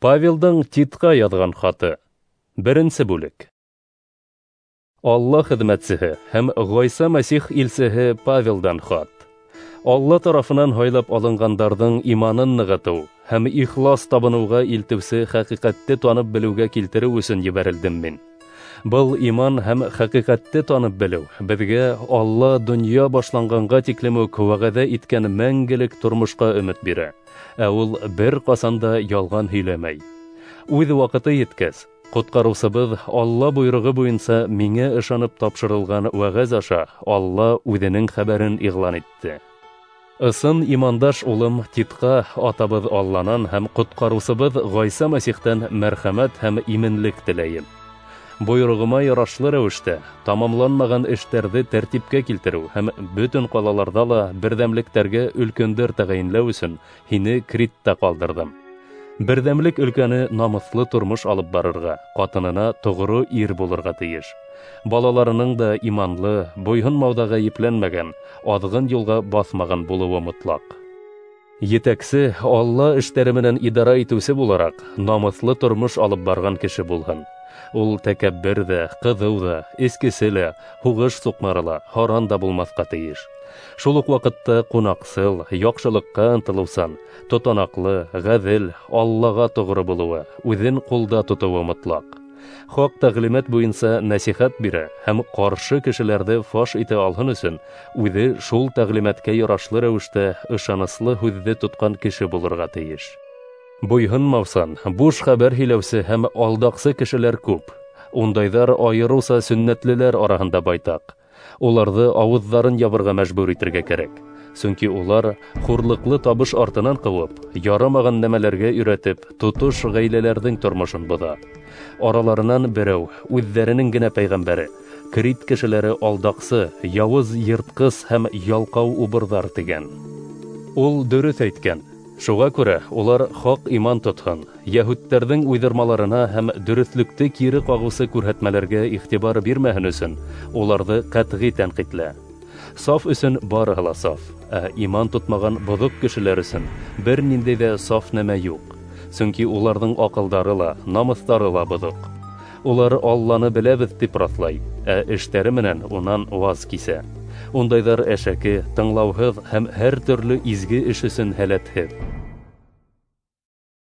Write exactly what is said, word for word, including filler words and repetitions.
Павелдың Титка яҙған хаты. Беренсе бүлек. Алла хеҙмәтсеһе һәм Ғайса Мәсих илсеһе Павелдан хат. Алла тарафынан һайлап алынғандарҙың иманын нығытыу һәм ихлас табыныуға илтеүсе хәҡиҡәтте танып белеүгә килтереү өсөн ебәрелдем мин. Был иман һәм хәҡиҡәтте танып белеү беҙгә Алла донъя башланғанға тиклем үк вәғәҙә иткән мәңгелек тормошҡа өмөт бирә, ә ул бер ҡасан да ялған һөйләмәй. Үҙ ваҡыты еткәс, ҡотҡарыусыбыҙ Алла бойороғо буйынса миңә ышанып тапшырылған вәғәз аша Алла үҙенең хәбәрен иғлан итте. Ысын имандаш улым Титка атабыҙ Алланан һәм ҡотҡарыусыбыҙ Ғайса Мәсихтән мәрхәмәт һәм именлек теләйем. Бойороғома ярашлы рәүештә тамамланмаған эштәрҙе тәртипкә килтереү һәм бөтөн ҡалаларҙа ла берҙәмлектәргә өлкәндәр тәғәйенләү өсөн һине Криттә ҡалдырҙым. Берҙәмлек өлкәне намыҫлы тормош алып барырға, ҡатынына тоғро ир булырға тейеш. Балаларының да иманлы, буйһонмауҙа гаепләнмәгән, аҙғын юлға баҫмаған булыуы мотлаҡ. Етәксе Алла эштәре менән идара итеүсе булараҡ, намыҫлы тормош алып барған кеше булһын. Ул тәкәббер дә, ҡыҙыу да, эскесе лә, һуғыш суҡмары ла, һаран да булмаҫҡа тейеш. Шул уҡ ваҡытта ҡунаҡсыл, яҡшылыҡҡа ынтылыусан, тотанаҡлы, ғәҙел, Аллаға тоғро булыуы, үҙен ҡулда тотоуы мотлаҡ. Хаҡ тәғлимәт буйынса нәсихәт бирә һәм ҡаршы кешеләрҙе фаш итә алһын өсөн үҙе шул тәғлимәткә ярашлы рәүештә ышаныслы һүҙҙе тотҡан кеше булырға тейеш. Буйһонмаусан, буш хәбәр һөйләүсе һәм алдаҡсы кешеләр күп. Ундайҙар айырыуса сөннәтлеләр араһында байтаҡ. Уларҙы ауыҙҙарын ябырға мәжбүр итергә кәрәк. Сөнки улар хурлыҡлы табыш артынан ҡыуып, ярамаған нәмәләргә өйрәтеп, тотош ғаиләләрҙең тормошон боҙа. Араларынан берәү, үҙҙәренең генә пәйғәмбәре, Крит кешеләре алдаҡсы, яуыз йыртҡыс һәм ялҡау убырҙар тигән. Ул дөрөҫ әйткән. Шуға күрә улар хаҡ иман тотһон, йәһүдтәрҙең уйҙырмаларына һәм дөрөҫлөктө кире ҡағыусы күрһәтмәләргә иғтибар бирмәһен өсөн, уларҙы ҡәтғи тәнҡитлә. Саф өсөн барыһы ла саф, ә иман тотмаған боҙоҡ кешеләр өсөн бер ниндәй ҙә саф нәмә юҡ. Сөнки уларҙың аҡылдары ла, намыҫтары ла боҙоҡ. Улар Алланы беләбеҙ тип раҫлай, ә эштәре менән унан ваз кисә. Ундайҙар әшәке, тыңлауһыҙ һәм һәр төрлө изге эш өсөн һәләтһеҙ.